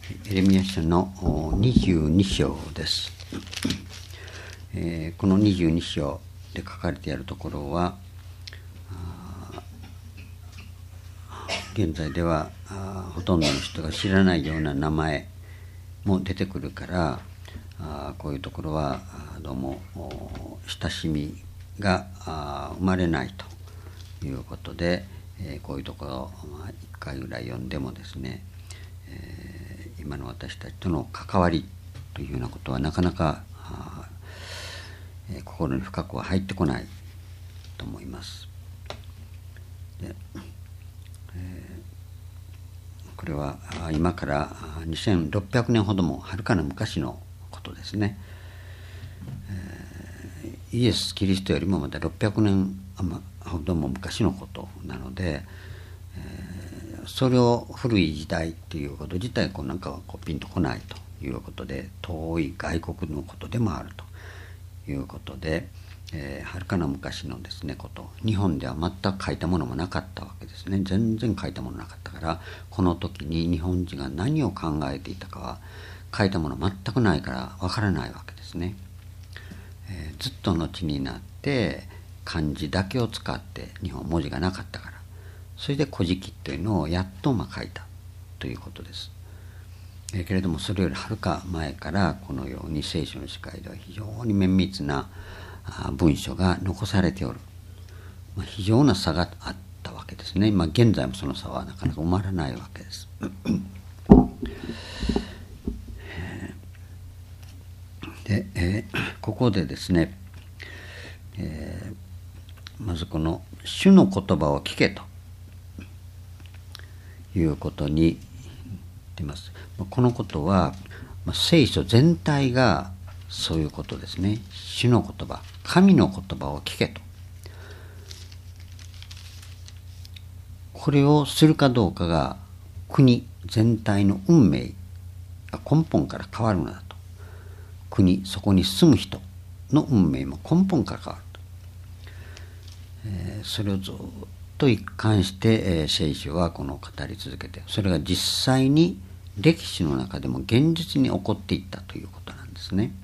エレミヤ書の22章です。この22章で書かれているところは、現在ではほとんどの人が知らないような名前も出てくるから、こういうところはどうも親しみが生まれないということで、こういうところを1回ぐらい読んでもですね、今の私たちとの関わりというようなことはなかなか心に深くは入ってこないと思います。でこれは今から2600年ほどもはるかな昔のことですね。イエス・キリストよりもまだ600年ほども昔のことなので、それを古い時代ということ自体なんかピンとこないということで、遠い外国のことでもあるということで、はるかな昔のですねこと、日本では全く書いたものもなかったわけですね。全然書いたものなかったから、この時に日本人が何を考えていたかは書いたもの全くないからわからないわけですね。ずっと後になって漢字だけを使って、日本文字がなかったから、それで古事記というのをやっと書いたということです。けれどもそれよりはるか前からこのように聖書の世界では非常に綿密な文書が残されておる、非常な差があったわけですね。現在もその差はなかなか埋まらないわけです。で、ここでですね、まずこの主の言葉を聞けということに出ます。このことは聖書全体がそういうことですね。主の言葉、神の言葉を聞けと。これをするかどうかが国全体の運命が根本から変わるのだと。国、そこに住む人の運命も根本から変わると。それをずっと一貫して、聖書は語り続けて、それが実際に歴史の中でも現実に起こっていったということなんですね。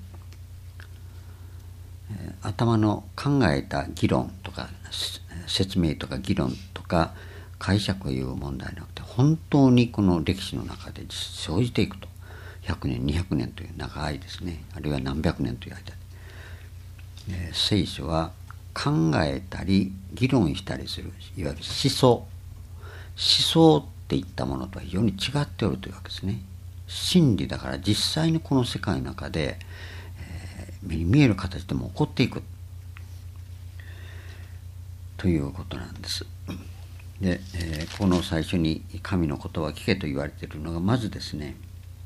頭の考えた議論とか説明とか議論とか解釈をいう問題なくて、本当にこの歴史の中で生じていくと、100年200年という長いですね、あるいは何百年という間で、聖書は考えたり議論したりする、いわゆる思想っていったものとは非常に違っておるというわけですね。真理だから実際にこの世界の中で、目に見える形でも起こっていくということなんです。で、この最初に神の言葉を聞けと言われているのが、まずですね、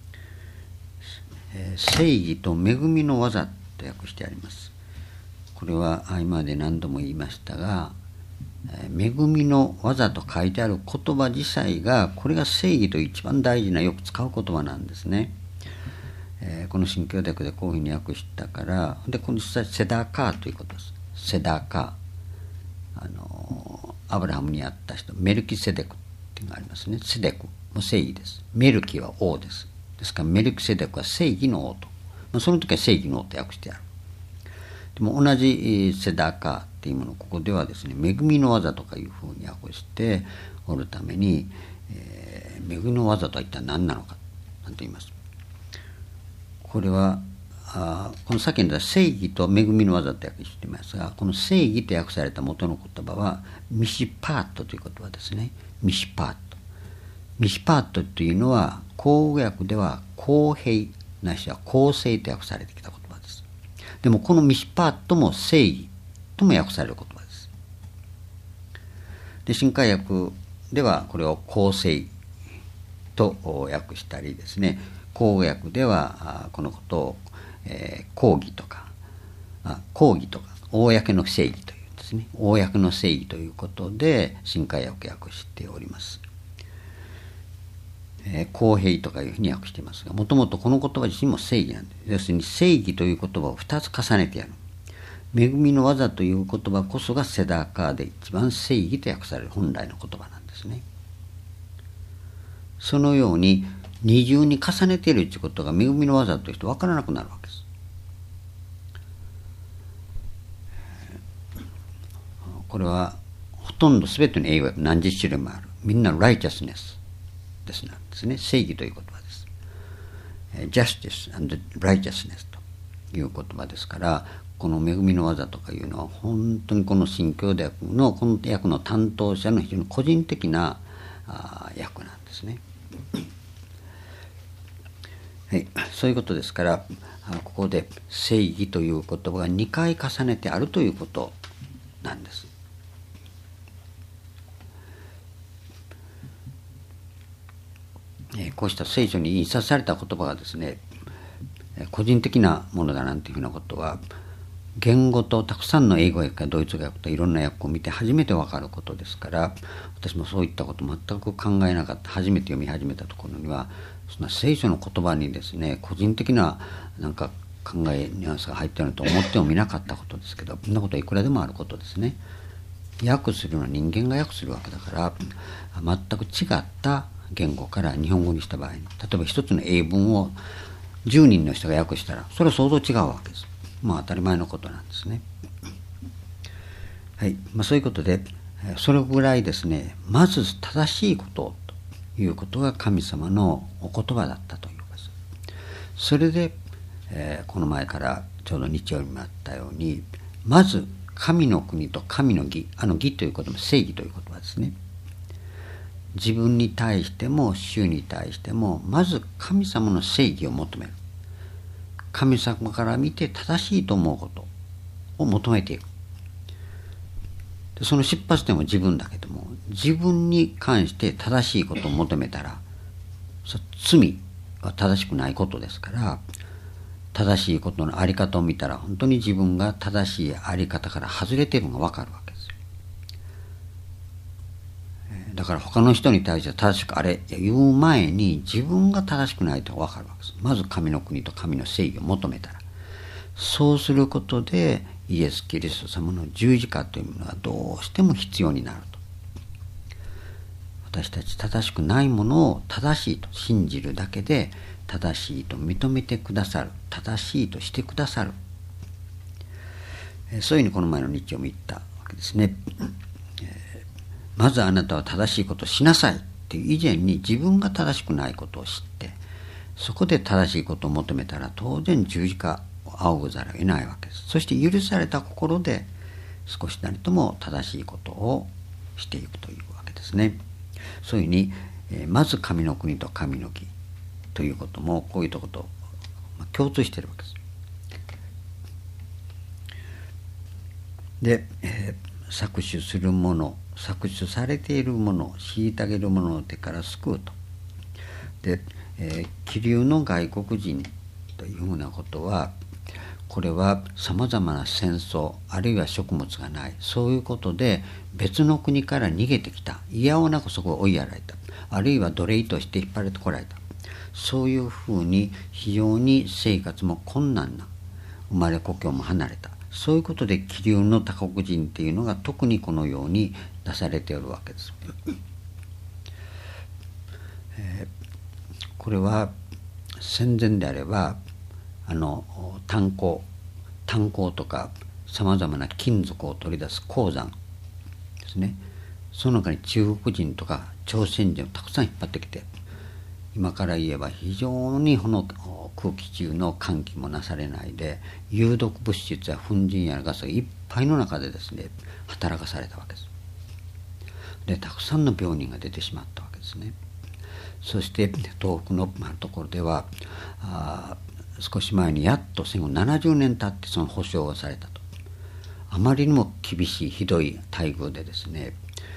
正義と恵みの技と訳してあります。これは今まで何度も言いましたが、恵みの技と書いてある言葉自体が、これが正義と一番大事なよく使う言葉なんですね。この新教訳でこういうふうに訳したから、でこの実際セダカーということです。セダカー、アブラハムに会った人、メルキセデクっていうのがありますね。セデクも正義です。メルキは王です。ですからメルキセデクは正義の王と、その時は正義の王と訳してある。でも同じセダカーっていうものをここではですね、恵みの技とかいうふうに訳しておるために、恵みの技とは一体何なのかなんと言います。これはこの先に出た正義と恵みの技と訳していますが、この正義と訳された元の言葉はミシパートという言葉ですね。ミシパート。ミシパートというのは口語訳では公平ないしは公正と訳されてきた言葉です。でもこのミシパートも正義とも訳される言葉です。で、新海訳ではこれを公正と訳したりですね、口語訳ではこのことを、公義とか公の正義というですね、公の正義ということで新海訳しております。公平とかいうふうに訳していますが、もともとこの言葉自身も正義なんです。要するに正義という言葉を2つ重ねてやる。恵みの技という言葉こそがセダーカーで一番正義と訳される本来の言葉なんですね。そのように二重に重ねているということが恵みの技として分からなくなるわけです。これはほとんど全ての英語訳何十種類もある。みんなライチャスネスですなんですね。正義という言葉です。Justice and righteousness という言葉ですから、この恵みの技とかいうのは本当にこの新共同訳のこの訳の担当者の非常に個人的な訳なんですね。はい、そういうことですから、ここで正義という言葉が2回重ねてあるということなんです。こうした聖書に印刷された言葉がですね、個人的なものだなんていうふうなことは、言語とたくさんの英語訳やドイツ語訳といろんな訳を見て初めて分かることですから、私もそういったこと全く考えなかった。初めて読み始めたところには、そんな聖書の言葉にですね、個人的ななんか考えニュアンスが入っていると思ってもみなかったことですけど、そんなことはいくらでもあることですね。訳するのは人間が訳するわけだから、全く違った言語から日本語にした場合に、例えば一つの英文を10人の人が訳したら、それは想像違うわけです。当たり前のことなんですね。はい、そういうことで、それぐらいですね、まず正しいことということが神様のお言葉だったということです。それで、この前からちょうど日曜日もあったように、まず神の国と神の義、義ということも正義という言葉ですね。自分に対しても主に対しても、まず神様の正義を求める。神様から見て正しいと思うことを求めていく。その出発点は自分だけども、自分に関して正しいことを求めたら、罪は正しくないことですから、正しいことのあり方を見たら、本当に自分が正しいあり方から外れているのが分かるわけですよ。だから他の人に対して正しくあれ言う前に、自分が正しくないと分かるわけです。まず神の国と神の正義を求めたら、そうすることでイエス・キリスト様の十字架というものはどうしても必要になると。私たち正しくないものを正しいと信じるだけで、正しいと認めてくださる、正しいとしてくださる。そういうふうにこの前の日曜も言ったわけですね。まずあなたは正しいことをしなさいっていう以前に、自分が正しくないことを知って、そこで正しいことを求めたら、当然十字架を仰ぐざるを得ないわけです。そして許された心で少しなりとも正しいことをしていくというわけですね。そういうふうに、まず神の国と神の義ということも、こういうとこと共通しているわけです。で、搾取するもの、搾取されているもの、虐げるものの手から救うと。で、気流の外国人というふうなことは、これはさまざまな戦争、あるいは食物がない、そういうことで別の国から逃げてきた、いやおなくそこを追いやられた、あるいは奴隷として引っ張られてこられた、そういうふうに非常に生活も困難な、生まれ故郷も離れた、そういうことで気流の他国人っていうのが特にこのように出されているわけです。これは戦前であれば炭鉱とかさまざまな金属を取り出す鉱山ですね。その中に中国人とか朝鮮人をたくさん引っ張ってきて、今から言えば非常にこの空気中の換気もなされないで、有毒物質や粉塵やガスがいっぱいの中でですね、働かされたわけです。で、たくさんの病人が出てしまったわけですね。そして東北のところでは少し前にやっと戦後70年経ってその保障をされたと。あまりにも厳しいひどい待遇でですね、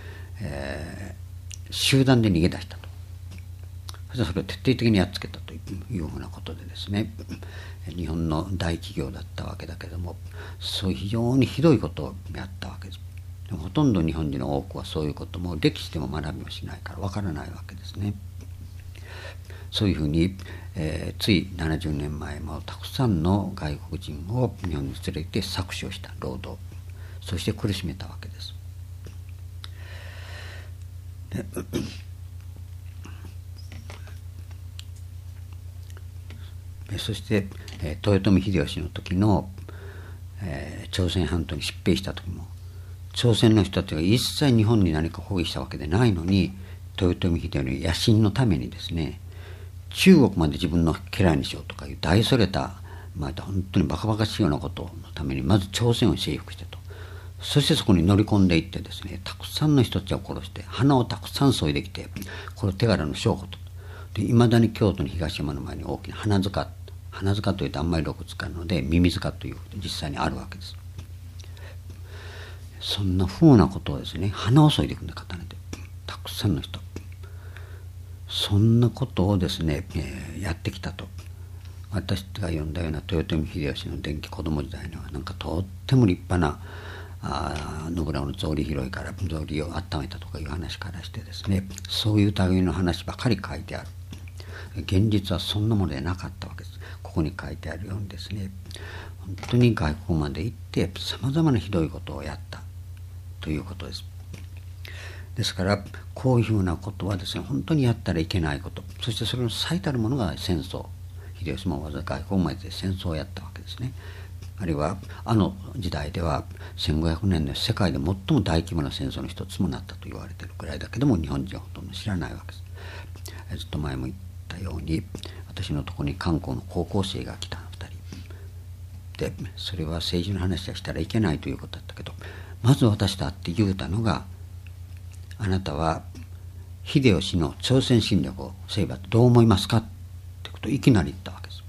集団で逃げ出したと。それを徹底的にやっつけたというふうなことでですね、日本の大企業だったわけだけども、そういう非常にひどいことをやったわけです。でもほとんど日本人の多くはそういうことも歴史でも学びもしないからわからないわけですね。そういうふうに、つい70年前もたくさんの外国人を日本に連れて搾取をした労働、そして苦しめたわけです。 そして、豊臣秀吉の時の、朝鮮半島に疾病した時も朝鮮の人たちが一切日本に何か攻撃したわけでないのに、豊臣秀吉の野心のためにですね、中国まで自分の家来にしようとかいう大それた、本当にバカバカしいようなことのためにまず朝鮮を征服してと、そしてそこに乗り込んでいってですね、たくさんの人たちを殺して花をたくさん添いできて、これ手柄の証拠と。でいまだに京都の東山の前に大きな花塚というとあんまりろく使うので耳塚という実際にあるわけです。そんなふうなことをですね、花を添いでいくんで刀でたくさんの人、そんなことをですね、やってきたと。私が読んだような豊臣秀吉の伝記子供時代にはなんかとっても立派な信長の草履拾いから草履を温めたとかいう話からしてですね、そういう類の話ばかり書いてある。現実はそんなものでなかったわけです。ここに書いてあるようにですね、本当に外国まで行ってさまざまなひどいことをやったということです。ですからこういうふうなことはですね、本当にやったらいけないこと、そしてそれの最たるものが戦争。秀吉もわざわざ外国まで戦争をやったわけですね。あるいはあの時代では1500年で世界で最も大規模な戦争の一つもなったと言われているくらいだけども、日本人はほとんど知らないわけです。ずっと前も言ったように、私のところに韓国の高校生が来た2人で、それは政治の話はしたらいけないということだったけど、まず私と会って言うたのが、あなたは秀吉の朝鮮侵略をせいばどう思いますかってことをいきなり言ったわけです。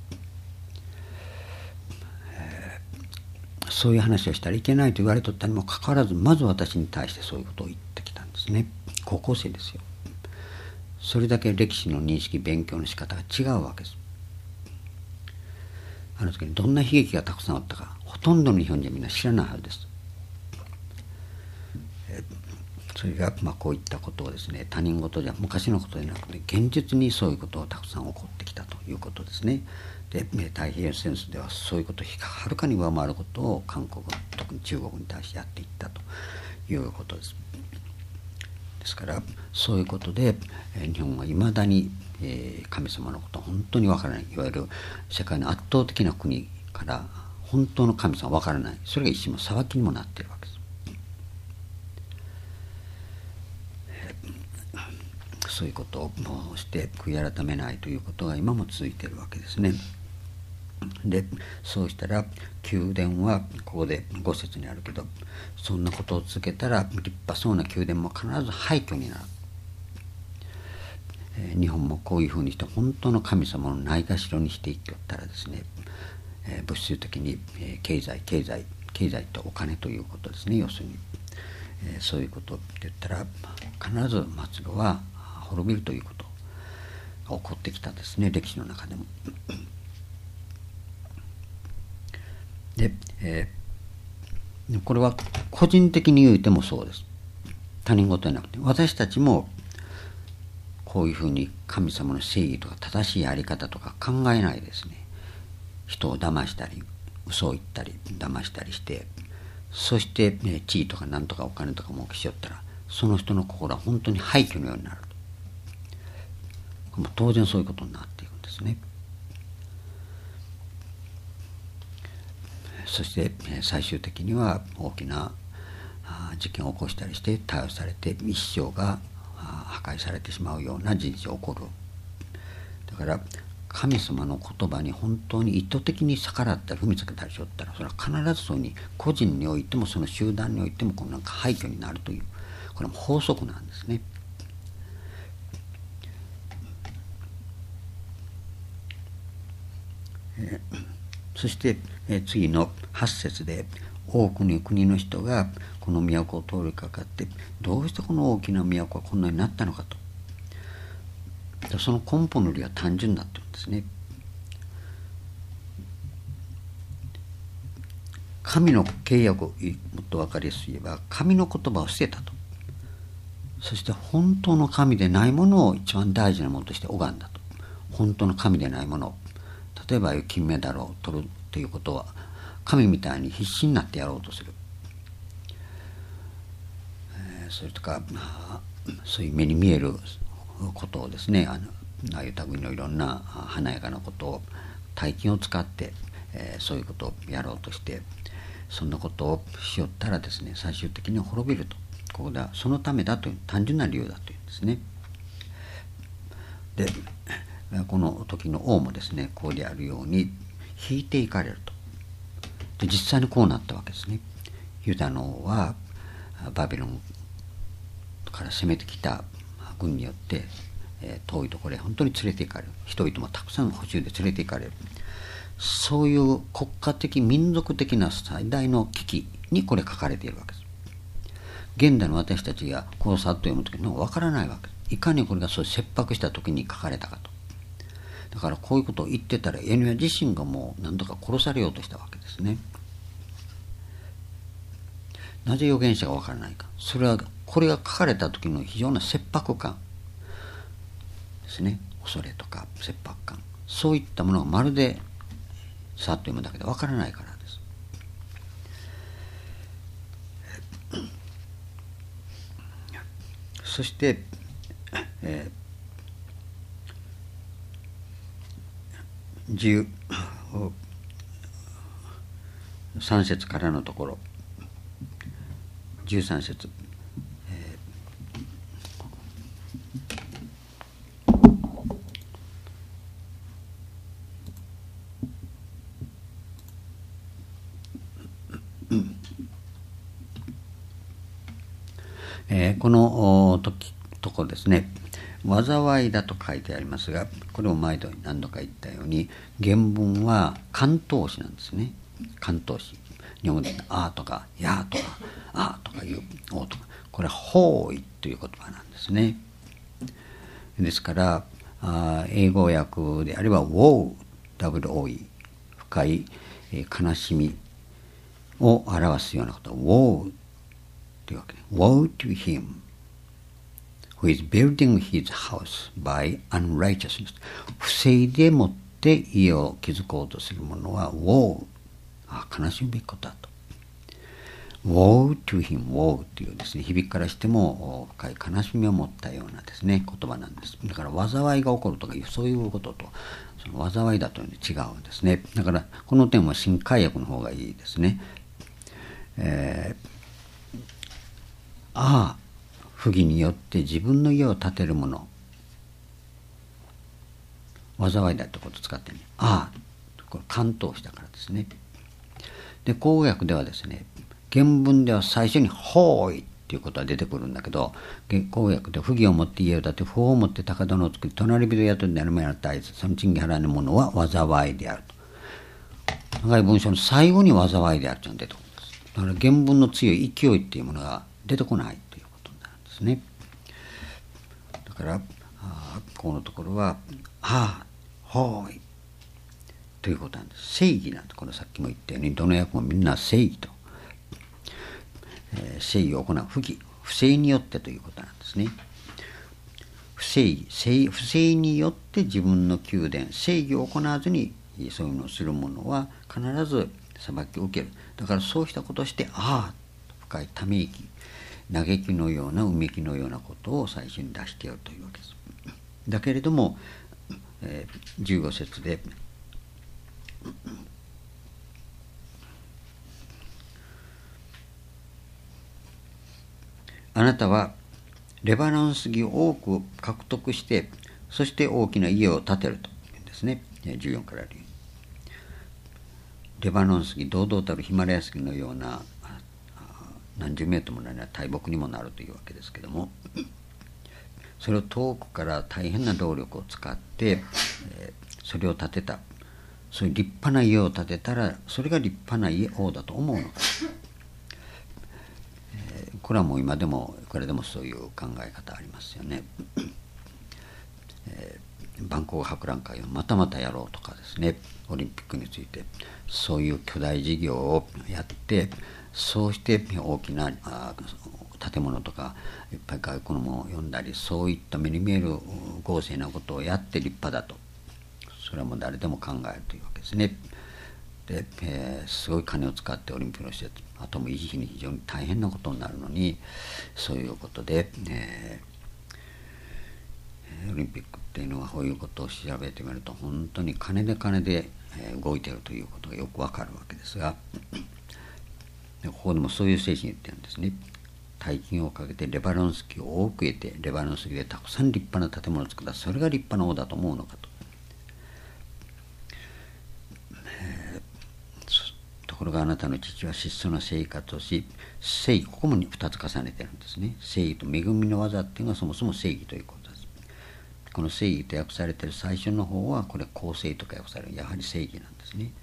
そういう話をしたらいけないと言われとったにもかかわらず、まず私に対してそういうことを言ってきたんですね。高校生ですよ。それだけ歴史の認識勉強の仕方が違うわけです。あの時にどんな悲劇がたくさんあったか、ほとんどの日本人はみんな知らないはずです。それがこういったことをですね、他人事じゃ昔のことでなくて現実にそういうことをたくさん起こってきたということですね。で太平洋戦争ではそういうことをはるかに上回ることを韓国、特に中国に対してやっていったということです。ですからそういうことで日本はいまだに神様のことは本当にわからない、いわゆる世界の圧倒的な国から本当の神様はわからない、それが一種の裁きにもなっているわけです。そういうことをして悔い改めないということが今も続いているわけですね。でそうしたら宮殿はここで5節にあるけど、そんなことを続けたら立派そうな宮殿も必ず廃墟になる。日本もこういうふうにして本当の神様のないがしろにしていきよったらですね、物質的に経済とお金ということですね。要するに、そういうことって言ったら必ず末路は滅びるということが起こってきたですね、歴史の中でも。で、これは個人的に言うてもそうです。他人事じゃなくて私たちもこういうふうに神様の正義とか正しいやり方とか考えないですね、人を騙したり嘘を言ったり騙したりして、そして、地位とか何とかお金とか儲けしよったら、その人の心は本当に廃墟のようになると。もう当然そういうことになっていくんですね。そして最終的には大きな事件を起こしたりして逮捕されて一生が破壊されてしまうような事実が起こる。だから神様の言葉に本当に意図的に逆らったり踏みつけたりしよったら、それは必ずそうに個人においてもその集団においてもこのなんか廃墟になるという、これも法則なんですね。そして次の8節で、多くの国の人がこの都を通りかかって、どうしてこの大きな都はこんなになったのかと。その根本の理由は単純だって言うんですね。神の契約をもっと分かりやすく言えば、神の言葉を捨てたと。そして本当の神でないものを一番大事なものとして拝んだと。本当の神でないものを、例えば金メダルを取るということは神みたいに必死になってやろうとする、それとかそういう目に見えることをですね、ああいう類のいろんな華やかなことを大金を使って、そういうことをやろうとして、そんなことをしよったらですね、最終的に滅びると。ここではそのためだという単純な理由だというんですね。でこの時の王もですね、こうであるように引いていかれると。で実際にこうなったわけですね。ユダの王はバビロンから攻めてきた軍によって、遠いところへ本当に連れて行かれる。人々もたくさん補充で連れて行かれる。そういう国家的民族的な最大の危機にこれ書かれているわけです。現代の私たちがこのさっと読むときに分からないわけです。いかにこれがそう切迫した時に書かれたかと。だからこういうことを言ってたらエルヤ自身がもう何とか殺されようとしたわけですね。なぜ預言者が分からないか。それはこれが書かれた時の非常な切迫感ですね。恐れとか切迫感、そういったものがまるでさっと読むだけで分からないからです。そして、13節からのところ、13節、このとこですね、災いだと書いてありますが、これを毎度何度か言ったように原文は関東詞なんですね。関東詞、日本語であとかやとかあとかいうおとか、これは方位という言葉なんですね。ですから英語訳であれば woe、 WOE、 深い悲しみを表すようなこと、 woe というわけで、 woe to him who is building his house by unrighteousness。 不正でもって家を築こうとする者は woe、 悲しむべきことだと。 woe to him、 woe というですね、響きからしても深い悲しみを持ったようなですね言葉なんです。だから災いが起こるとかいうそういうことと、その災いだというのは違うんですね。だからこの点は新海訳の方がいいですね。不義によって自分の家を建てる者、災いだってことを使ってね、これ関東詞だからですね。で口語訳ではですね、原文では最初に法医っていうことは出てくるんだけど、口語訳で不義をもって家を建て、不法をもって高殿を作り、隣人雇いになる前の大事、その賃金払わぬ者は災いであると。長い文章の最後に災いであるというのが出てくるんです。だから原文の強い勢いっていうものが出てこないということになるんですね。だからここのところは法医ということなんです。正義なんて、このさっきも言ったようにどの訳もみんな正義と、正義を行う不義、不正によってということなんですね。不正によって自分の宮殿、正義を行わずにそういうのをする者は必ず裁きを受ける。だからそうしたことをして深いため息、嘆きのようなうめきのようなことを最初に出してやるというわけです。だけれども、15節であなたはレバノン杉を多く獲得して、そして大きな家を建てるというんですね。14から12。レバノン杉、堂々たるヒマラヤ杉のような何十メートルもの大木にもなるというわけですけども、それを遠くから大変な労力を使って、それを建てた、そういう立派な家を建てたら、それが立派な王だと思うのか。これはもう今でもいくらでもそういう考え方ありますよね。万国博覧会をまたまたやろうとかですね、オリンピックについてそういう巨大事業をやって、そうして大きな建物とかいっぱい外国のものを呼んだり、そういった目に見える豪勢なことをやって立派だと、それはもう誰でも考えるというわけですね。で、すごい金を使ってオリンピックの施設、あとも維持費に非常に大変なことになるのに、そういうことで、 オリンピックっていうのはこういうことを調べてみると本当に金で動いているということがよくわかるわけですが、ここでもそういう精神を言ってるんですね。大金をかけてレバノンスキーを多く得て、レバノンスキーでたくさん立派な建物を作った、それが立派な王だと思うのかと。ところがあなたの父は質素な生活をし、正義、ここも2つ重ねてるんですね。正義と恵みの技っていうのはそもそも正義ということです。この正義と訳されている最初の方はこれ公正とか訳される、やはり正義なんですね。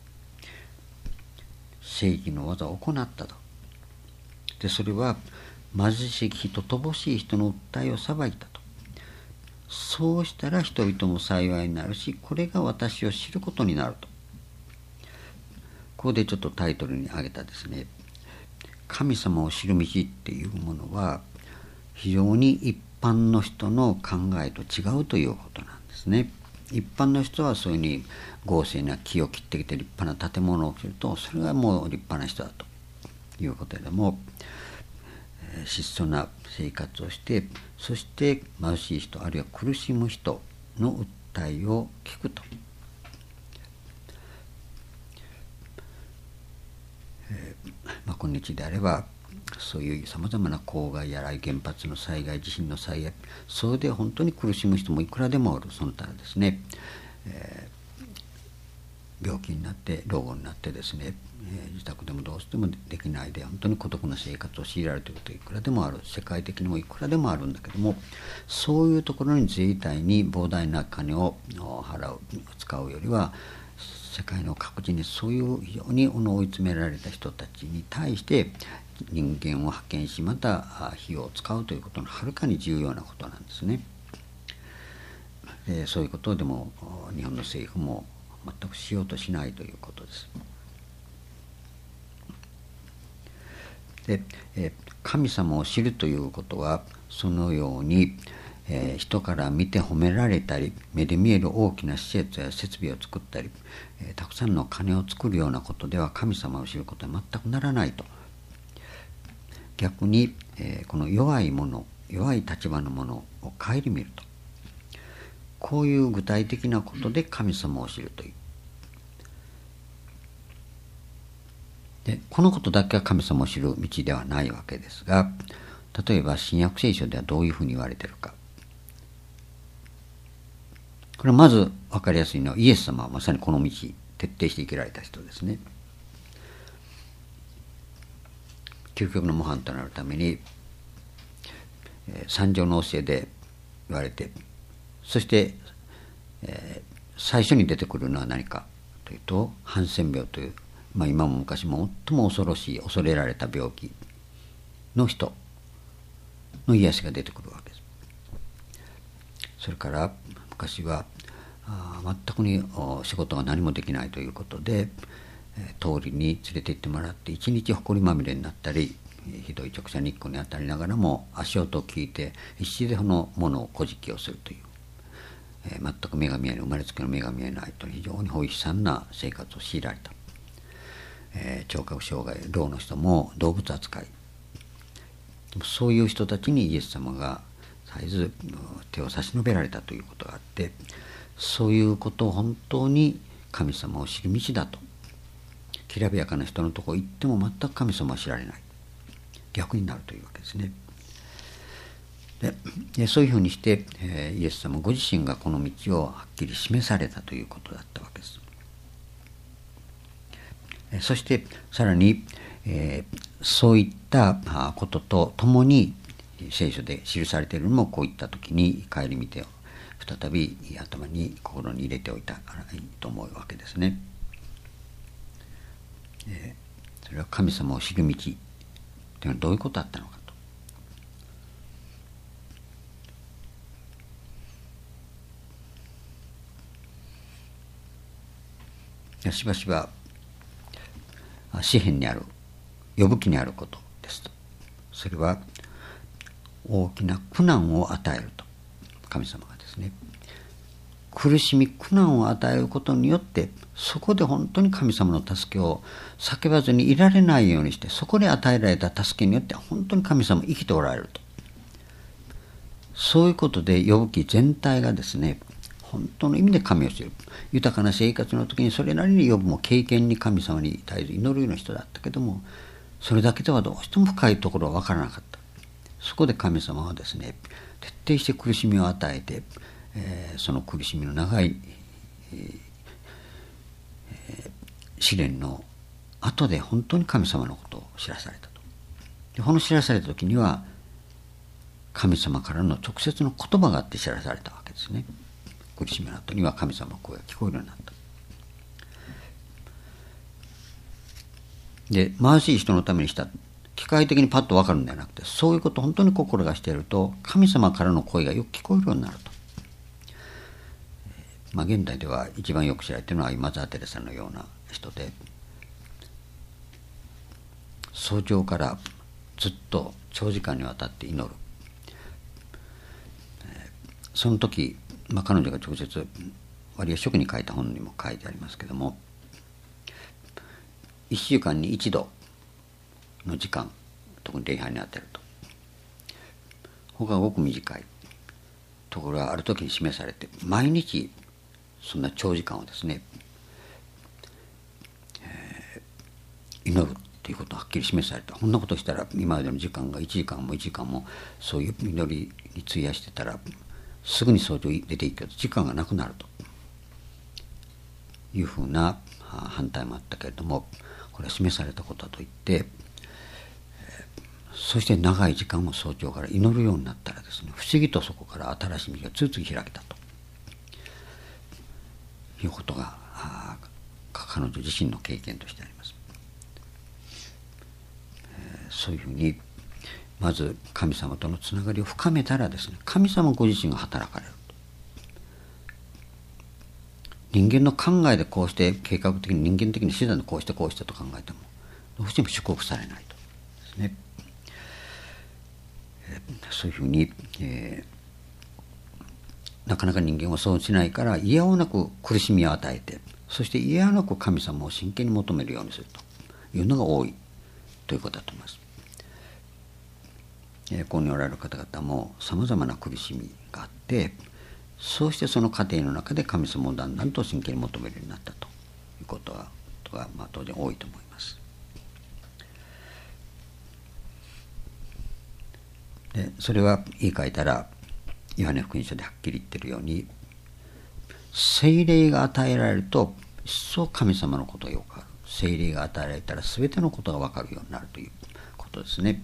正義の技を行ったと。でそれは貧しい人、乏しい人の訴えを裁いたと。そうしたら人々も幸いになるし、これが私を知ることになると。ここでちょっとタイトルに挙げたですね、神様を知る道っていうものは非常に一般の人の考えと違うということなんですね。一般の人はそういうふうに豪勢な木を切ってきて立派な建物を作ると、それがもう立派な人だということでも、質素な生活をして、そして貧しい人あるいは苦しむ人の訴えを聞くと。今日であればそういうさまざまな公害やら原発の災害、地震の災害、それで本当に苦しむ人もいくらでもおる。その他ですね、病気になって老後になってですね、自宅でもどうしてもできないで本当に孤独な生活を強いられていることいくらでもある。世界的にもいくらでもあるんだけども、そういうところに自衛隊に膨大な金を使うよりは、世界の各地にそういう非常に追い詰められた人たちに対して人間を派遣し、また費用を使うということのはるかに重要なことなんですね。そういうことでも日本の政府も全くしようとしないということです。で、神様を知るということはそのように人から見て褒められたり、目で見える大きな施設や設備を作ったり、たくさんの金を作るようなことでは神様を知ることは全くならないと。逆に、この弱い立場のものを顧みると、こういう具体的なことで神様を知るという。でこのことだけが神様を知る道ではないわけですが、例えば新約聖書ではどういうふうに言われているか。これはまず分かりやすいのは、イエス様はまさにこの道徹底して生きられた人ですね。究極の模範となるために三条の教えで言われて、そして、最初に出てくるのは何かというと、ハンセン病という、今も昔も最も恐ろしい、恐れられた病気の人の癒しが出てくるわけです。それから昔は全くに仕事が何もできないということで、通りに連れて行ってもらって一日ほこりまみれになったり、ひどい直射日光に当たりながらも足音を聞いて必死でそのものをこじきをするという、全く目が見えない、生まれつきの目が見えないと非常に悲惨な生活を強いられた、聴覚障害、老の人も動物扱い、そういう人たちにイエス様が絶えず手を差し伸べられたということがあって、そういうことを本当に神様を知る道だと。きらびやかな人のところ行っても全く神様は知られない、逆になるというわけですね。でそういうふうにして、イエス様ご自身がこの道をはっきり示されたということだったわけです。そしてさらに、そういったこととともに聖書で記されているのも、こういった時に顧みて再び頭に心に入れておいたらいいと思うわけですね。それは神様を知る道というのはどういうことだったのかと。しばしば詩篇にある、呼ぶ記にあることですと。それは大きな苦難を与えると、神様がですね、苦しみ苦難を与えることによって、そこで本当に神様の助けを叫ばずにいられないようにして、そこで与えられた助けによって本当に神様生きておられると。 そういうことで呼ぶ記全体がですね、本当の意味で神を知る。豊かな生活の時にそれなりに呼ぶも経験に神様に対する祈るような人だったけども、それだけではどうしても深いところは分からなかった。そこで神様はですね、徹底して苦しみを与えて、その苦しみの長い、試練の後で本当に神様のことを知らされたと。でこの知らされた時には神様からの直接の言葉があって知らされたわけですね。苦しみの後には神様の声が聞こえるようになった。で貧しい人のためにした機械的にパッと分かるんではなくて、そういうことを本当に心がしていると神様からの声がよく聞こえるようになると。現代では一番よく知られているのはマザー・テレサのような人で、早朝からずっと長時間にわたって祈る。その時、彼女が直接割合初期に書いた本にも書いてありますけども、1週間に1度の時間、特に礼拝に当てると。他はごく短いところがある時に示されて、毎日そんな長時間をですね、祈るっていうことがはっきり示された。こんなことしたら今までの時間が1時間も1時間もそういう祈りに費やしてたらすぐに早朝出ていくけど時間がなくなるというふうな反対もあったけれども、これは示されたことだと言って、そして長い時間を早朝から祈るようになったらですね、不思議とそこから新しい道が次々開けたということが彼女自身の経験としてあります。そういうふうにまず神様とのつながりを深めたらですね、神様ご自身が働かれると。人間の考えでこうして計画的に人間的に手段でこうしてこうしてと考えてもどうしても祝福されないとですね。そういうふうに、なかなか人間はそうしないから嫌おなく苦しみを与えて、そして嫌おなく神様を真剣に求めるようにするというのが多いということだと思います。ここにおられる方々もさまざまな苦しみがあって、そうしてその過程の中で神様をだんだんと真剣に求めるようになったということが当然多いと思います。でそれは言い換えたらヨハネ福音書ではっきり言っているように、聖霊が与えられると一層神様のことがよく分かる。聖霊が与えられたら全てのことが分かるようになるということですね。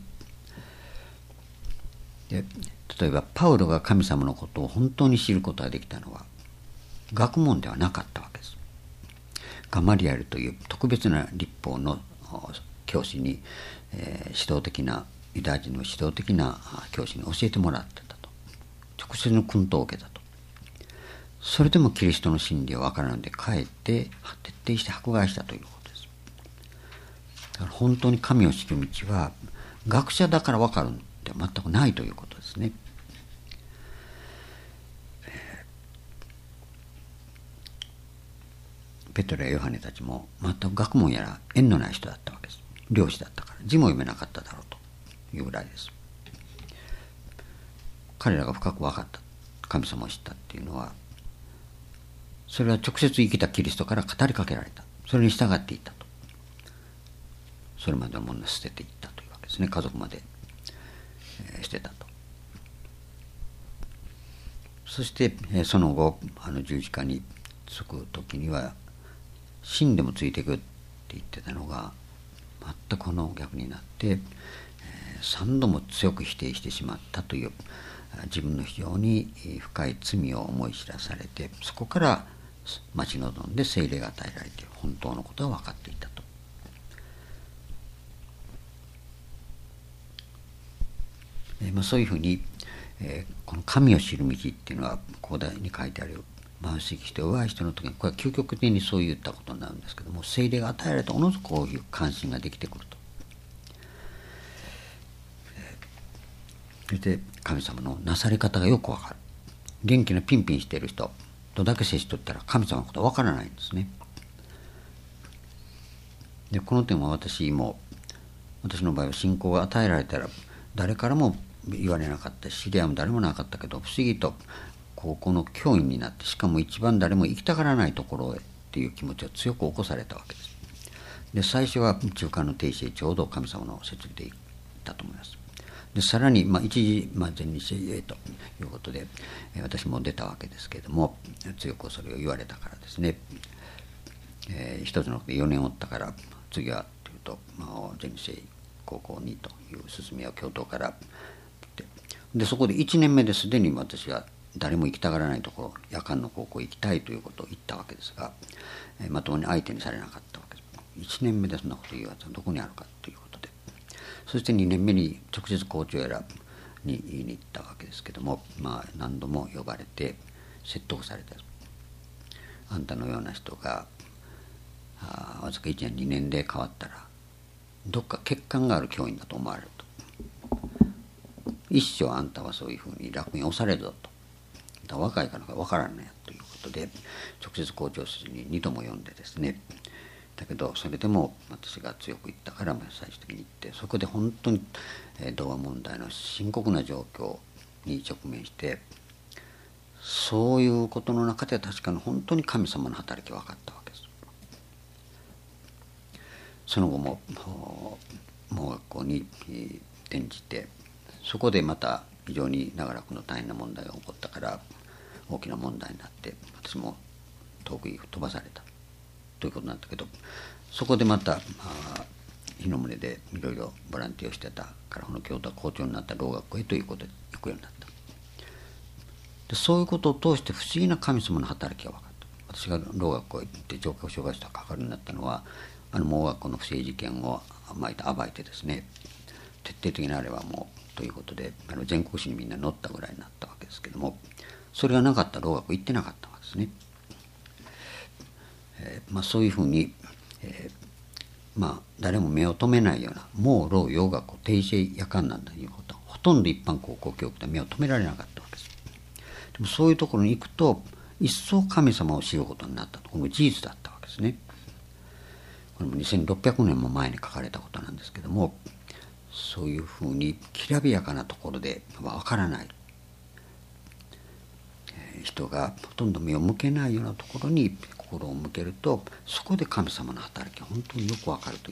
で例えばパウロが神様のことを本当に知ることができたのは学問ではなかったわけです。ガマリアルという特別な律法の教師に、指導的なユダヤ人の指導的な教師に教えてもらってたと。直接の訓導を受けたと。それでもキリストの真理を分からないのでかえって徹底して迫害したということです。だから本当に神を知る道は学者だから分かるんでは全くないということですね。ペトロやヨハネたちも全く学問やら縁のない人だったわけです。漁師だったから字も読めなかっただろうというぐらいです。彼らが深く分かった、神様を知ったっていうのは、それは直接生きたキリストから語りかけられた。それに従っていったと。それまでのものを捨てていったというわけですね。家族まで、捨てたと。そしてその後十字架につく時には死んでもついていくって言ってたのが全くこの逆になって、3度も強く否定してしまったという自分の非常に深い罪を思い知らされて、そこから待ち望んで聖霊が与えられて本当のことが分かっていたと。そういうふうに、この神を知る道っていうのは広大に書いてある貧しい人弱い人の時にこれは究極的にそういったことになるんですけども、聖霊が与えられたおのずこういう関心ができてくると。そして神様のなされ方がよくわかる。元気なピンピンしている人とだけ接しとったら神様のことはわからないんですね。でこの点は私の場合は信仰が与えられたら誰からも言われなかったし、知り合いも誰もなかったけど、不思議と高校の教員になって、しかも一番誰も行きたがらないところへっていう気持ちを強く起こされたわけです。で最初は中間の停止へちょうど神様の設理で行ったと思います。でさらに、一時、全日へということで、私も出たわけですけれども、強くそれを言われたからですね、一つの4年おったから次はというと、全日制高校にという勧めを教頭からで、そこで1年目ですでに私は誰も行きたがらないところ、夜間の高校行きたいということを言ったわけですが、まともに相手にされなかったわけです。1年目でそんなこと言うやつはどこにあるかということで、そして2年目に直接校長選びに言いに行ったわけですけども、何度も呼ばれて説得された。あんたのような人がわずか1年2年で変わったらどっか欠陥がある教員だと思われると。一生あんたはそういうふうに楽に押されるぞと。だ若いから分からんのやということで、直接校長室に2度も呼んでですね、だけどそれでも私が強く言ったから最終的に行って、そこで本当に童話問題の深刻な状況に直面して、そういうことの中で確かに本当に神様の働きが分かったわけです。その後も盲学校に転じて、そこでまた非常に長らくの大変な問題が起こったから大きな問題になって、私も遠くに飛ばされたということなんだけど、そこでまた日の宗でいろいろボランティアをしてたから、この京都は校長になった老学校へということで行くようになった。でそういうことを通して不思議な神様の働きが分かった。私が老学校へ行って浄化を障害者と関わるようになったのは、盲学校の不正事件を暴いてですね、徹底的なあれはもうということで全国紙にみんな載ったぐらいになったわけですけども、それがなかったら老学校行ってなかったわけですね。そういうふうに、誰も目を留めないような盲老幼学校定時夜間なんだということはほとんど一般高校教育で目を留められなかったわけです。でもそういうところに行くと一層神様を知ることになったと、この事実だったわけですね。これも2600年も前に書かれたことなんですけども、そういうふうにきらびやかなところでわからない人がほとんど目を向けないようなところに心を向けると、そこで神様の働きが本当によくわかるという、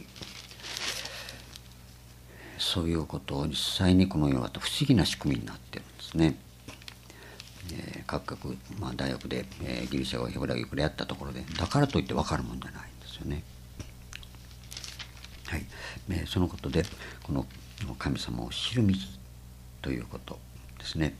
そういうことを実際にこの世は不思議な仕組みになっているんですね。各国、大学でギリシャ語ヘブライ語でやったところでだからといって分かるもんじゃないんですよね。はい、そのことでこの神様を知る道ということですね。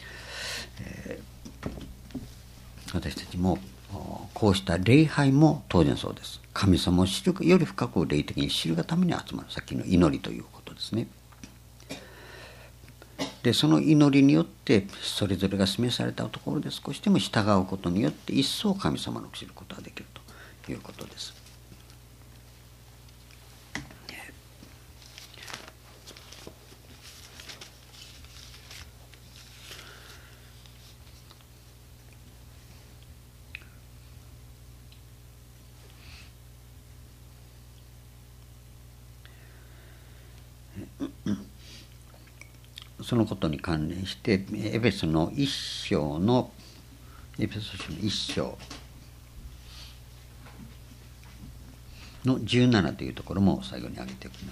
私たちもこうした礼拝も当然そうです。神様を知るより深く霊的に知るがために集まる、さっきの祈りということですね。でその祈りによってそれぞれが示されたところで少しでも従うことによって一層神様の知ることができるということです。そのことに関連してエペソの一章のの17というところも最後に挙げておきます。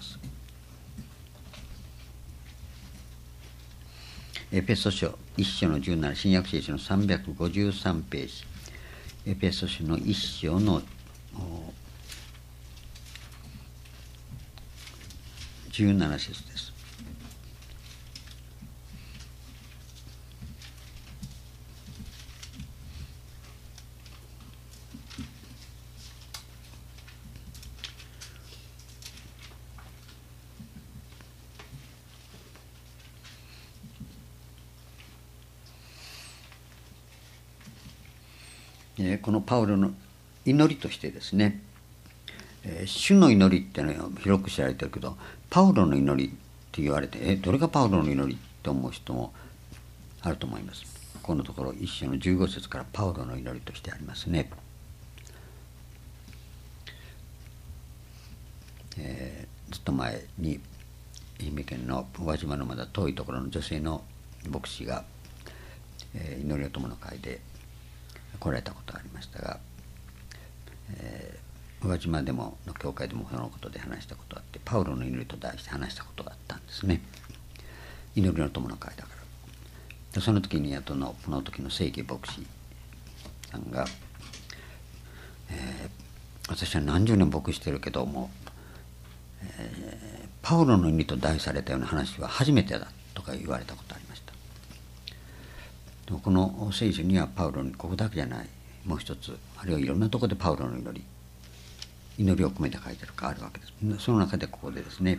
エペソ書一章の17、新約聖書の353ページ、エペソ書の一章の17節です。このパウロの祈りとしてですね、主の祈りっていうのは広く知られてるけど、パウロの祈りって言われて、どれがパウロの祈りって思う人もあると思います。このところ一章の15節からパウロの祈りとしてありますね。ずっと前に愛媛県の宇和島のまだ遠いところの女性の牧師が、祈りの友の会で来られたことがありましたが、宇和島でもの教会でもそのことで話したことがあって、パウロの祈りと題して話したことがあったんですね。祈りの友の会だから。でその時にこの時の正規牧師さんが、私は何十年牧師してるけども、パウロの祈りと題されたような話は初めてだとか言われたことありました。でもこの聖書にはパウロにここだけじゃない、もう一つ、あるいはいろんなところでパウロの祈りを込めて書いてあるかあるわけです。その中でここでですね、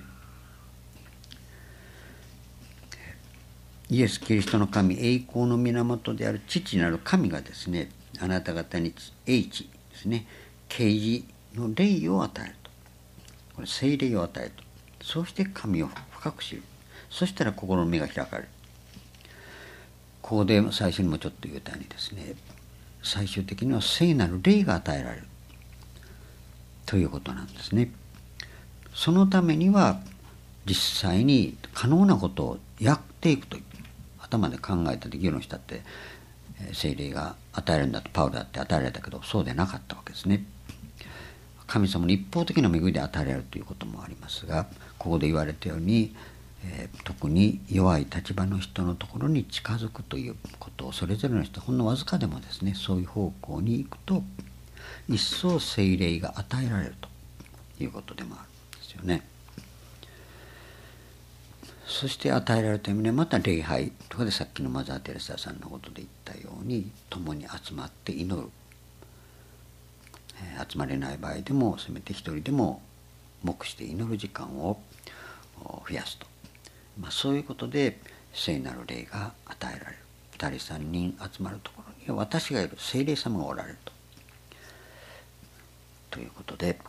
イエス・キリストの神、栄光の源である父なる神がですね、あなた方に H ですね、啓示の霊を与えると。これ聖霊を与えると。そうして神を深く知る。そしたら心の目が開かれる。ここで最初にもちょっと言ったようにですね、最終的には聖なる霊が与えられるということなんですね。そのためには実際に可能なことをやっていくという、頭で考えたり議論したって聖霊が与えるんだとパウロだって与えられたけど、そうでなかったわけですね。神様の一方的な恵みで与えられるということもありますが、ここで言われたように、特に弱い立場の人のところに近づくということを、それぞれの人ほんのわずかでもですね、そういう方向に行くと一層聖霊が与えられるということでもあるんですよね。そして与えられた意味でまた礼拝とかで、さっきのマザー・テレサさんのことで言ったように共に集まって祈る、集まれない場合でもせめて一人でも黙して祈る時間を増やすと、そういうことで聖なる霊が与えられる。2人3人集まるところには私がいる、聖霊様がおられるということで、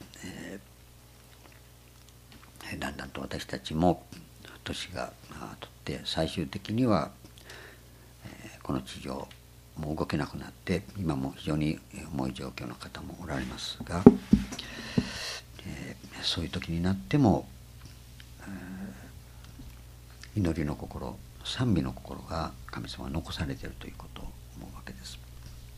だんだんと私たちも年が取って最終的には、この地上もう動けなくなって、今も非常に重い状況の方もおられますが、そういう時になっても、祈りの心、賛美の心が神様は残されているということを思うわけです。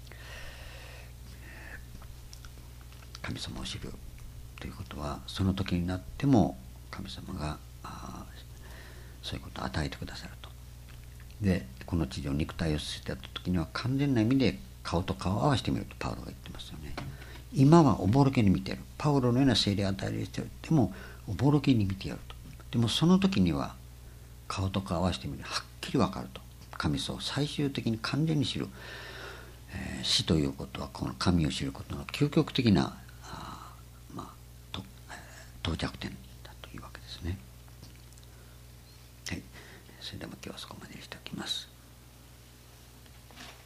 神様を知るということは、その時になっても神様がそういうことを与えてくださると。でこの地上肉体を捨てた時には完全な意味で顔と顔を合わせてみるとパウロが言ってますよね。今はおぼろげに見ている、パウロのような聖霊を与えられる人でもおぼろげに見てやると。でもその時には顔と顔を合わせてみる、はっきり分かると。神様を最終的に完全に知る、死ということはこの神を知ることの究極的な到着点だというわけですね。はい、それでも今日はそこまでにしておきます。